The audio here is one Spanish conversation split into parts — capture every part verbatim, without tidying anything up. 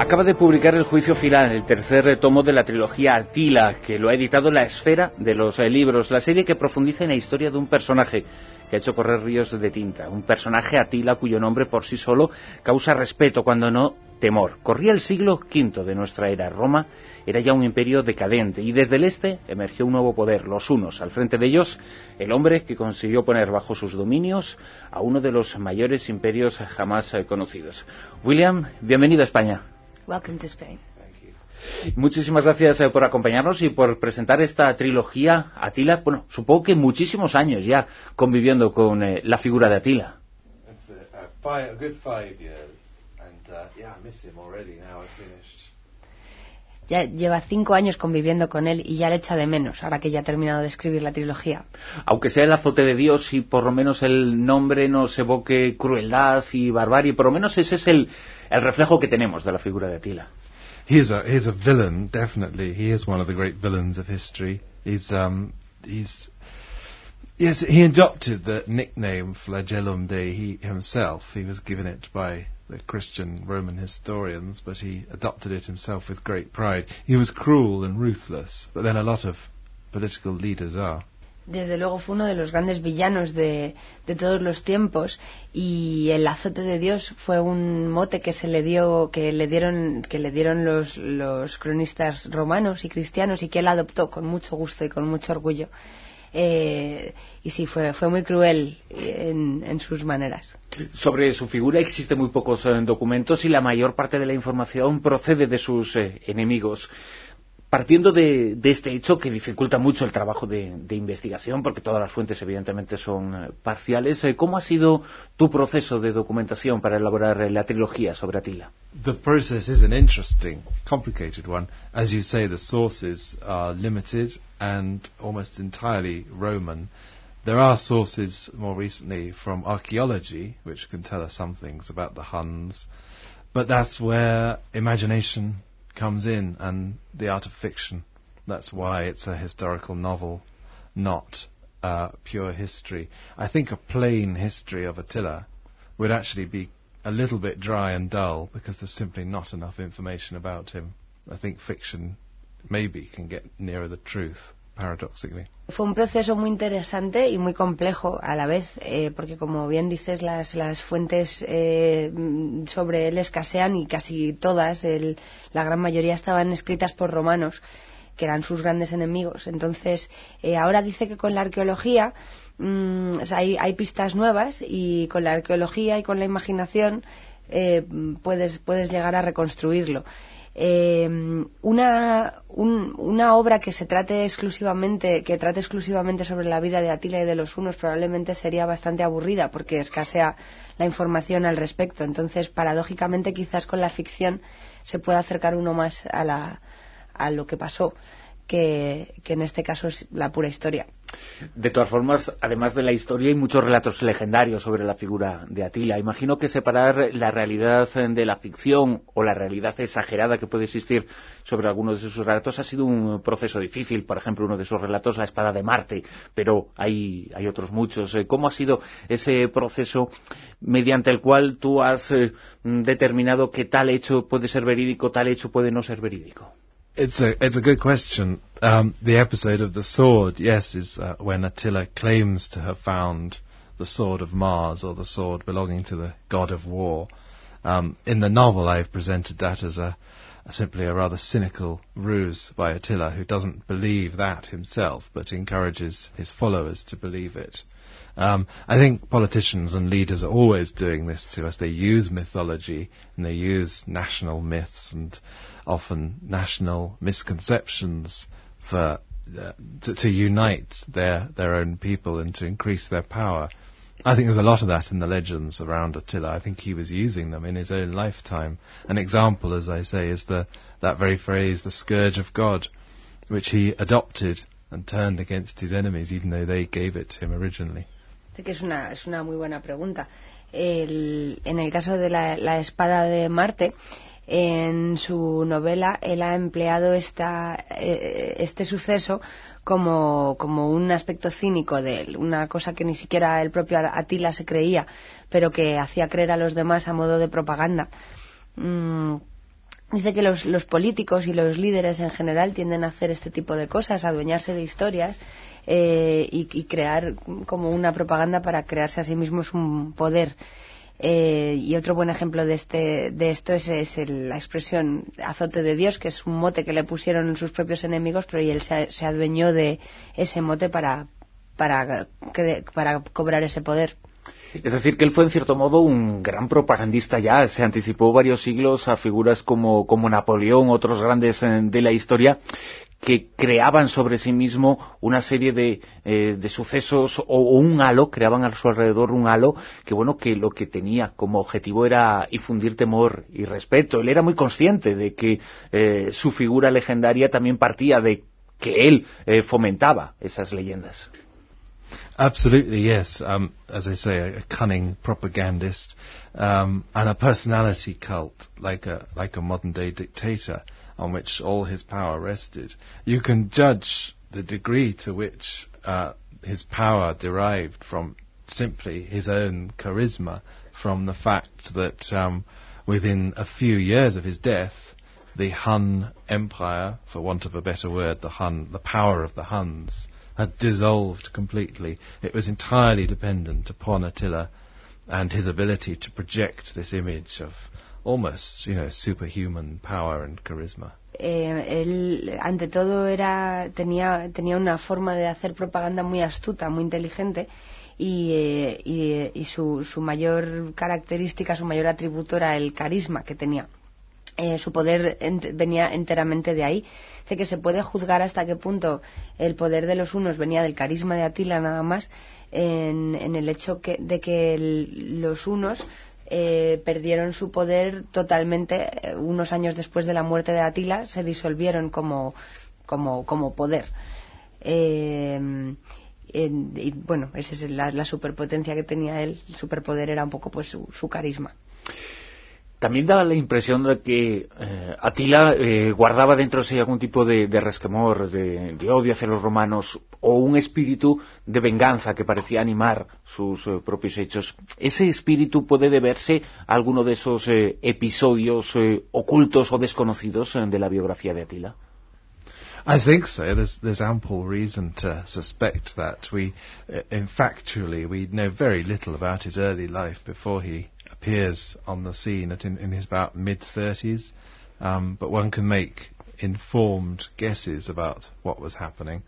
Acaba de publicar El juicio final, el tercer tomo de la trilogía Atila, que lo ha editado La Esfera de los libros, la serie que profundiza en la historia de un personaje que ha hecho correr ríos de tinta, un personaje, Atila, cuyo nombre por sí solo causa respeto, cuando no temor. Corría el siglo quinto de nuestra era. Roma era ya un imperio decadente y desde el este emergió un nuevo poder, los hunos. Al frente de ellos, el hombre que consiguió poner bajo sus dominios a uno de los mayores imperios jamás conocidos. William, bienvenido a España. Welcome to Spain. Muchísimas gracias eh, por acompañarnos y por presentar esta trilogía Atila. Bueno, supongo que muchísimos años ya conviviendo con eh, la figura de Atila. Ya lleva cinco años conviviendo con él y ya le echa de menos, ahora que ya ha terminado de escribir la trilogía. Aunque sea el azote de Dios y por lo menos el nombre nos evoque crueldad y barbarie, por lo menos ese es el, el reflejo que tenemos de la figura de Atila. He's a he's a villain, definitely. He is one of the great villains of history. He's um he's yes he adopted the nickname Flagellum Dei he himself. He was given it by the Christian Roman historians, but he adopted it himself with great pride. He was cruel and ruthless, but then a lot of political leaders are. Desde luego fue uno de los grandes villanos de, de todos los tiempos, y el azote de Dios fue un mote que se le dio, que le dieron, que le dieron los, los cronistas romanos y cristianos, y que él adoptó con mucho gusto y con mucho orgullo. Eh, y sí, fue, fue muy cruel en, en sus maneras. Sobre su figura existen muy pocos eh, documentos y la mayor parte de la información procede de sus eh, enemigos. Partiendo de, de este hecho que dificulta mucho el trabajo de, de investigación, porque todas las fuentes evidentemente son eh, parciales, eh, ¿cómo ha sido tu proceso de documentación para elaborar eh, la trilogía sobre Atila? The process is an interesting, complicated one. As you say, the sources are limited and almost entirely Roman. There are sources more recently from archaeology, which can tell us some things about the Huns, but that's where imagination comes in, and the art of fiction. That's why it's a historical novel, not uh, pure history. I think a plain history of Attila would actually be a little bit dry and dull, because there's simply not enough information about him. I think fiction maybe can get nearer the truth, paradoxically. Fue un proceso muy interesante y muy complejo a la vez, eh, porque como bien dices, las, las fuentes eh, sobre él escasean, y casi todas, el, la gran mayoría estaban escritas por romanos, que eran sus grandes enemigos. Entonces, eh, ahora dice que con la arqueología mmm, o sea, hay, hay pistas nuevas, y con la arqueología y con la imaginación eh, puedes, puedes llegar a reconstruirlo. Eh, una, un, una obra que se trate exclusivamente que trate exclusivamente sobre la vida de Atila y de los hunos probablemente sería bastante aburrida, porque escasea la información al respecto. Entonces, paradójicamente, quizás con la ficción se pueda acercar uno más a, la, a lo que pasó, que, que en este caso es la pura historia. De todas formas, además de la historia, hay muchos relatos legendarios sobre la figura de Atila. Imagino que separar la realidad de la ficción o la realidad exagerada que puede existir sobre algunos de sus relatos ha sido un proceso difícil. Por ejemplo, uno de sus relatos, La espada de Marte, pero hay, hay otros muchos. ¿Cómo ha sido ese proceso mediante el cual tú has eh, determinado que tal hecho puede ser verídico, tal hecho puede no ser verídico? It's a it's a good question. Um, the episode of the sword, yes, is uh, when Attila claims to have found the sword of Mars, or the sword belonging to the god of war. Um, in the novel, I've presented that as a, a simply a rather cynical ruse by Attila, who doesn't believe that himself, but encourages his followers to believe it. Um, I think politicians and leaders are always doing this to us. They use mythology, and they use national myths and often national misconceptions for uh, to, to unite their their own people and to increase their power. I think there's a lot of that in the legends around Attila. I think he was using them in his own lifetime. An example, as I say, is the that very phrase, the scourge of God, which he adopted and turned against his enemies, even though they gave it to him originally. Que es una, es una muy buena pregunta. El, en el caso de la, la espada de Marte, en su novela él ha empleado esta, eh, este suceso como, como un aspecto cínico de él, una cosa que ni siquiera el propio Atila se creía, pero que hacía creer a los demás a modo de propaganda. Mm, Dice que los, los políticos y los líderes en general tienden a hacer este tipo de cosas, a adueñarse de historias eh, y, y crear como una propaganda para crearse a sí mismos un poder. Eh, y otro buen ejemplo de este de esto es, es el, la expresión azote de Dios, que es un mote que le pusieron sus propios enemigos, pero y él se, se adueñó de ese mote para, para, para cobrar ese poder. Es decir, que él fue en cierto modo un gran propagandista ya, se anticipó varios siglos a figuras como, como Napoleón, otros grandes eh, de la historia, que creaban sobre sí mismo una serie de, eh, de sucesos o, o un halo, creaban a su alrededor un halo que, bueno, que lo que tenía como objetivo era infundir temor y respeto. Él era muy consciente de que eh, su figura legendaria también partía de que él eh, fomentaba esas leyendas. Absolutely, yes. Um, as I say, a, a cunning propagandist um, and a personality cult, like a like a modern-day dictator, on which all his power rested. You can judge the degree to which uh, his power derived from simply his own charisma, from the fact that um, within a few years of his death, the Hun Empire, for want of a better word, the Hun, the power of the Huns, had dissolved completely. It was entirely dependent upon Attila and his ability to project this image of almost, you know, superhuman power and charisma. Eh, él, ante todo, era tenía tenía una forma de hacer propaganda muy astuta, muy inteligente, y, eh, y, y su, su mayor característica, su mayor atributo era el carisma que tenía. Eh, su poder ent- venía enteramente de ahí. Dice que se puede juzgar hasta qué punto el poder de los hunos venía del carisma de Atila nada más, en, en el hecho que, de que el, los hunos eh, perdieron su poder totalmente eh, unos años después de la muerte de Atila, se disolvieron como, como, como poder. Eh, en, y bueno, esa es la, la superpotencia que tenía él. El superpoder era un poco pues su, su carisma. También daba la impresión de que eh, Atila eh, guardaba dentro de sí algún tipo de, de resquemor, de, de odio hacia los romanos, o un espíritu de venganza que parecía animar sus eh, propios hechos. ¿Ese espíritu puede deberse a alguno de esos eh, episodios eh, ocultos o desconocidos eh, de la biografía de Atila? I think so. There's, there's ample reason to suspect that. We, uh, in factually, we know very little about his early life before he appears on the scene at in, in his about mid-thirties, um, but one can make informed guesses about what was happening.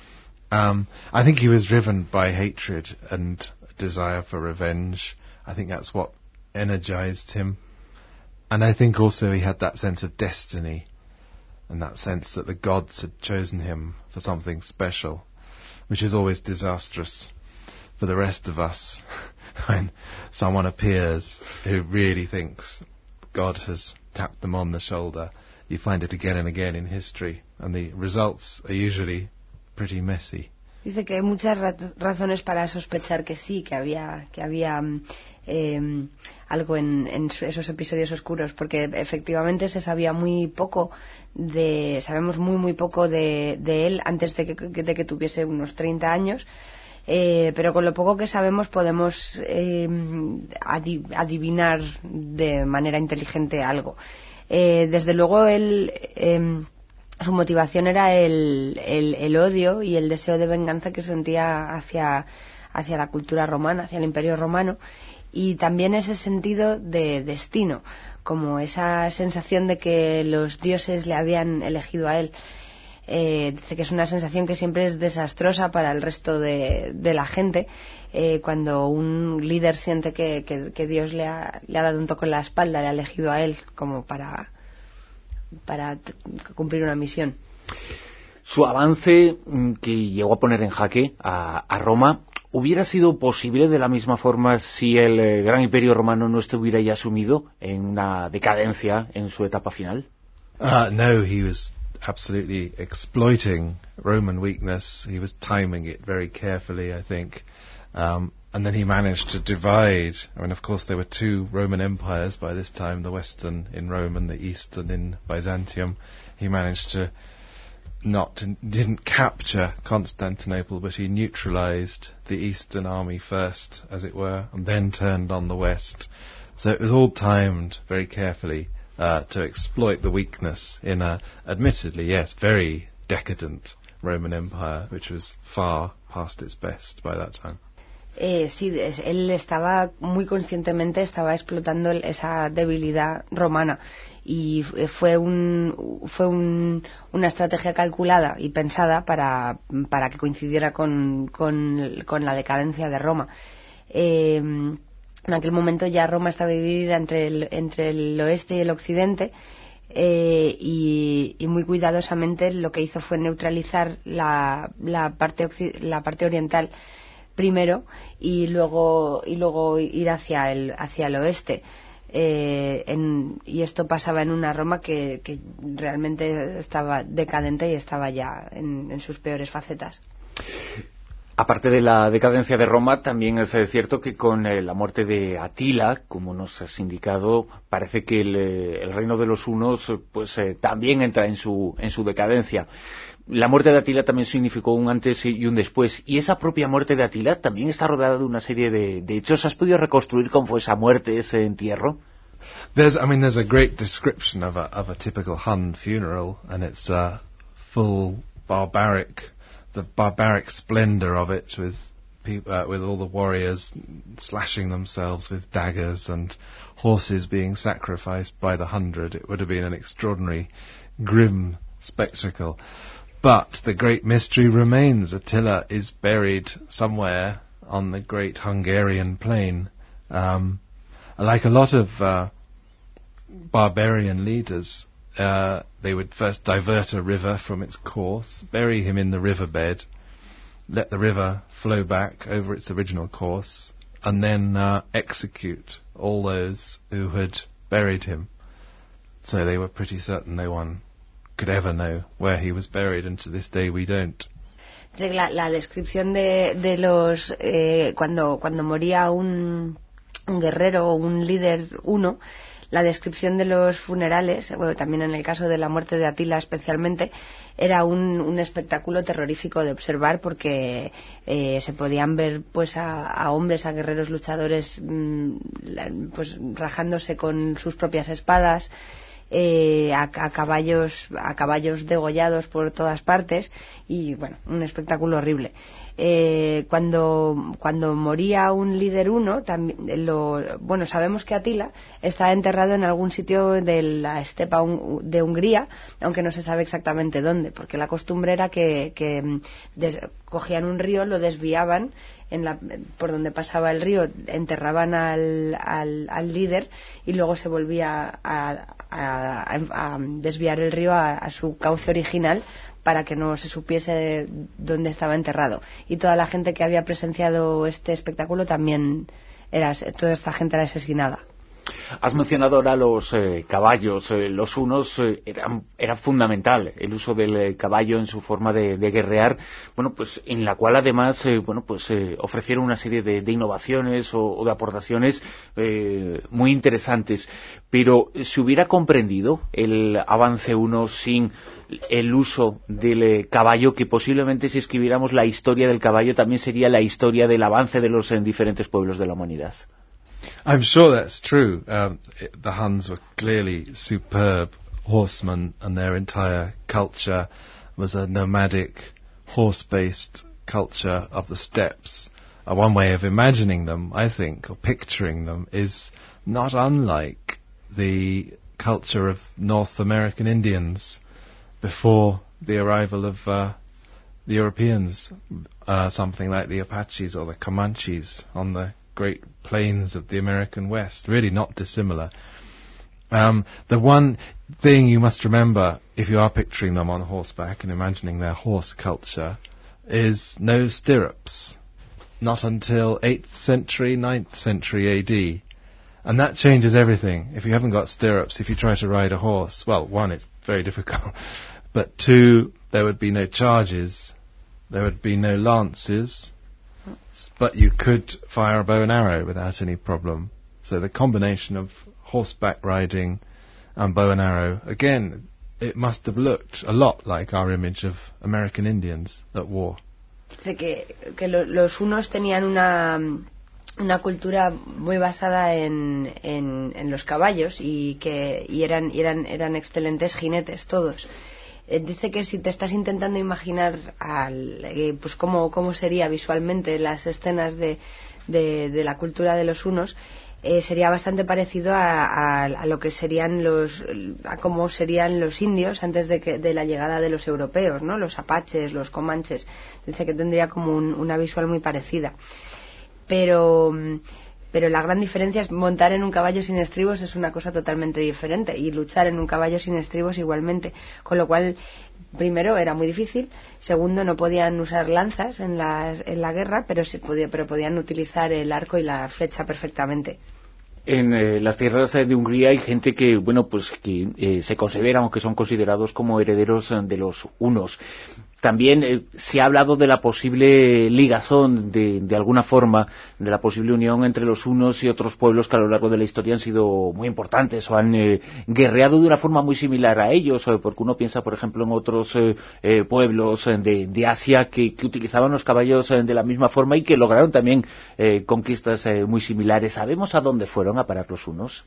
Um, I think he was driven by hatred and a desire for revenge. I think that's what energized him. And I think also he had that sense of destiny, and that sense that the gods had chosen him for something special, which is always disastrous for the rest of us when someone appears who really thinks God has tapped them on the shoulder. You find it again and again in history, and the results are usually pretty messy. Dice que hay muchas ra- razones para sospechar que sí, que había que había eh, algo en, en esos episodios oscuros, porque efectivamente se sabía muy poco de, sabemos muy muy poco de, de él antes de que, de que tuviese unos treinta años. Eh, pero con lo poco que sabemos podemos eh, adi- adivinar de manera inteligente algo. Eh, desde luego él, eh, su motivación era el, el, el odio y el deseo de venganza que sentía hacia, hacia la cultura romana, hacia el Imperio Romano, y también ese sentido de destino, como esa sensación de que los dioses le habían elegido a él. Eh, dice que es una sensación que siempre es desastrosa para el resto de, de la gente, eh, cuando un líder siente que, que, que Dios le ha, le ha dado un toque en la espalda, le ha elegido a él como para, para t- cumplir una misión. Su avance, que llegó a poner en jaque a, a Roma, ¿hubiera sido posible de la misma forma si el eh, gran imperio romano no estuviera ya sumido en una decadencia en su etapa final? Uh, no, he was absolutely exploiting Roman weakness. He was timing it very carefully, I think. Um, and then he managed to divide. I mean, of course, there were two Roman empires by this time, the Western in Rome and the Eastern in Byzantium. He managed to not, didn't capture Constantinople, but he neutralized the Eastern army first, as it were, and then turned on the West. So it was all timed very carefully uh, to exploit the weakness in a, admittedly, yes, very decadent Roman Empire, which was far past its best by that time. Eh, sí, es, él estaba muy conscientemente estaba explotando el, esa debilidad romana y fue un, fue un, una estrategia calculada y pensada para, para que coincidiera con, con, con la decadencia de Roma. Eh, en aquel momento ya Roma estaba dividida entre el, entre el oeste y el occidente. Eh, y, y muy cuidadosamente lo que hizo fue neutralizar la, la, parte, la parte oriental primero y luego y luego ir hacia el hacia el oeste, eh, en, y esto pasaba en una Roma que, que realmente estaba decadente y estaba ya en, en sus peores facetas. Aparte de la decadencia de Roma, también es cierto que con eh, la muerte de Atila, como nos has indicado, parece que el, eh, el reino de los hunos pues eh, también entra en su en su decadencia. La muerte de Atila también significó un antes y un después, y esa propia muerte de Atila también está rodeada de una serie de, de hechos. ¿Has podido reconstruir cómo fue esa muerte, ese entierro? There's, I mean, there's a great description of a of a typical Hun funeral, and it's uh, full barbaric, the barbaric splendor of it, with people, uh, with all the warriors slashing themselves with daggers and horses being sacrificed by the hundred. It would have been an extraordinary, grim spectacle. But the great mystery remains. Attila is buried somewhere on the great Hungarian plain. Um, like a lot of uh, barbarian leaders, uh, they would first divert a river from its course, bury him in the riverbed, let the river flow back over its original course, and then uh, execute all those who had buried him. So they were pretty certain no one could ever know where he was buried, and to this day we don't. La, la descripción de, de los eh, cuando cuando moría un, un guerrero o un líder uno, la descripción de los funerales, bueno, también en el caso de la muerte de Atila especialmente, era un, un espectáculo terrorífico de observar, porque eh, se podían ver pues a, a hombres, a guerreros luchadores mmm, pues rajándose con sus propias espadas, Eh, a, a caballos a caballos degollados por todas partes, y bueno, un espectáculo horrible. Eh, cuando cuando moría un líder uno, también lo, bueno, sabemos que Atila está enterrado en algún sitio de la estepa un, de Hungría, aunque no se sabe exactamente dónde, porque la costumbre era que, que des, cogían un río, lo desviaban en la, por donde pasaba el río, enterraban al, al, al líder y luego se volvía a, a, a, a desviar el río a, a su cauce original para que no se supiese dónde estaba enterrado. Y toda la gente que había presenciado este espectáculo también era, toda esta gente era asesinada. Has mencionado ahora los eh, caballos. Eh, los hunos eh, eran, era fundamental el uso del eh, caballo en su forma de, de guerrear, bueno, pues en la cual además eh, bueno, pues eh, ofrecieron una serie de, de innovaciones o, o de aportaciones eh, muy interesantes. Pero ¿se hubiera comprendido el avance huno sin el uso del eh, caballo, que posiblemente si escribiéramos la historia del caballo también sería la historia del avance de los en diferentes pueblos de la humanidad? I'm sure that's true. Um, it, the Huns were clearly superb horsemen, and their entire culture was a nomadic, horse-based culture of the steppes. Uh, one way of imagining them, I think, or picturing them, is not unlike the culture of North American Indians before the arrival of uh, the Europeans, uh, something like the Apaches or the Comanches on the great plains of the American West, really not dissimilar. Um, the one thing you must remember, if you are picturing them on horseback and imagining their horse culture, is no stirrups. Not until eighth century, ninth century A D. And that changes everything. If you haven't got stirrups, if you try to ride a horse, well, one, it's very difficult. But two, there would be no charges. There would be no lances. But you could fire a bow and arrow without any problem. So the combination of horseback riding and bow and arrow, again, it must have looked a lot like our image of American Indians at war. Que, que lo, los hunos tenían una una cultura muy basada en, en, en los caballos y que y eran, eran, eran excelentes jinetes todos. Eh, dice que si te estás intentando imaginar al, eh, pues cómo, cómo sería visualmente las escenas de, de, de la cultura de los hunos, eh, sería bastante parecido a, a, a lo que serían los a cómo serían los indios antes de que de la llegada de los europeos, ¿no? Los apaches, los comanches. Dice que tendría como un, una visual muy parecida. Pero, pero la gran diferencia es montar en un caballo sin estribos es una cosa totalmente diferente y luchar en un caballo sin estribos igualmente, con lo cual primero era muy difícil, segundo no podían usar lanzas en, las, en la guerra, pero, sí podía, pero podían utilizar el arco y la flecha perfectamente. En eh, las tierras de Hungría hay gente que, bueno, pues que eh, se consideran o que son considerados como herederos de los hunos. También eh, se ha hablado de la posible ligazón, de, de alguna forma, de la posible unión entre los hunos y otros pueblos que a lo largo de la historia han sido muy importantes o han eh, guerreado de una forma muy similar a ellos, eh, porque uno piensa, por ejemplo, en otros eh, eh, pueblos de, de Asia que, que utilizaban los caballos eh, de la misma forma y que lograron también eh, conquistas eh, muy similares. ¿Sabemos a dónde fueron a parar los hunos?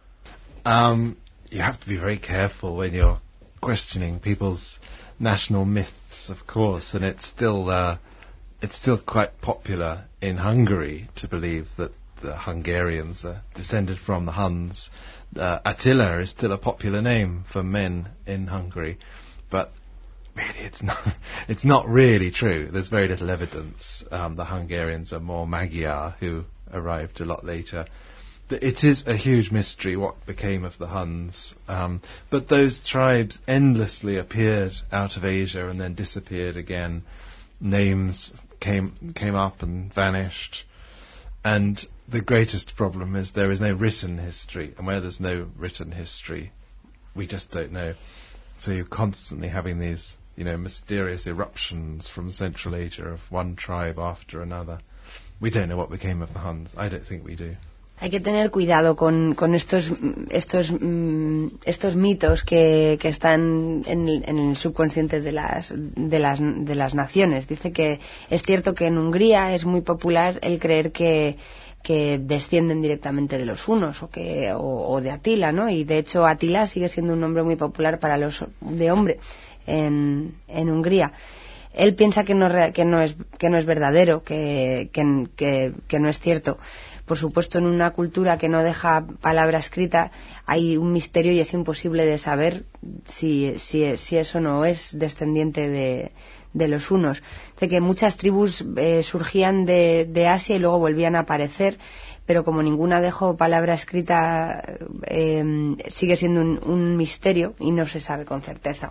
Um, you have to be very careful when you're questioning people's national myths, of course, and it's still uh, it's still quite popular in Hungary to believe that the Hungarians are descended from the Huns. Uh, Attila is still a popular name for men in Hungary, but really it's not it's not really true. There's very little evidence. Um, the Hungarians are more Magyar, who arrived a lot later. It is a huge mystery what became of the Huns, um, but those tribes endlessly appeared out of Asia and then disappeared again. Names came came up and vanished, and the greatest problem is there is no written history, and where there's no written history, we just don't know. So you're constantly having these, you know, mysterious eruptions from Central Asia of one tribe after another. We don't know what became of the Huns. I don't think we do. Hay que tener cuidado con, con estos estos estos mitos que, que están en el, en el subconsciente de las de las de las naciones. Dice que es cierto que en Hungría es muy popular el creer que que descienden directamente de los hunos o que o, o de Atila, ¿no? Y de hecho Atila sigue siendo un nombre muy popular para los de hombre en en Hungría. Él piensa que no que no es que no es verdadero, que que que, que no es cierto. Por supuesto, en una cultura que no deja palabra escrita hay un misterio y es imposible de saber si, si, si eso no es descendiente de, de los hunos. De que muchas tribus eh, surgían de, de Asia y luego volvían a aparecer, pero como ninguna dejó palabra escrita, eh, sigue siendo un, un misterio y no se sabe con certeza.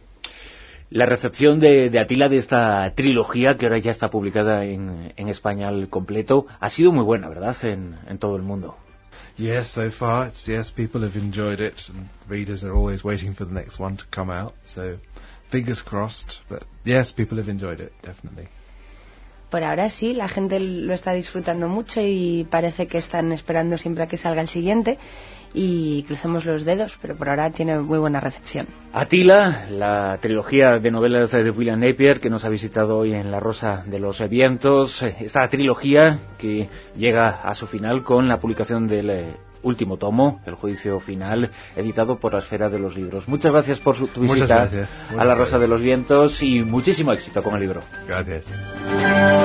La recepción de, de Atila de esta trilogía, que ahora ya está publicada en, en España al completo, ha sido muy buena, ¿verdad?, en, en todo el mundo. Yes, so far, it's, yes, people have enjoyed it, and readers are always waiting for the next one to come out, so fingers crossed, but yes, people have enjoyed it, definitely. Por ahora sí, la gente lo está disfrutando mucho y parece que están esperando siempre a que salga el siguiente y crucemos los dedos, pero por ahora tiene muy buena recepción. Atila, la trilogía de novelas de William Napier que nos ha visitado hoy en La Rosa de los Vientos, esta trilogía que llega a su final con la publicación del eh, último tomo, El Juicio Final, editado por la Esfera de los Libros. Muchas gracias por su, tu visita a La Rosa de los Vientos y muchísimo éxito con el libro. Gracias.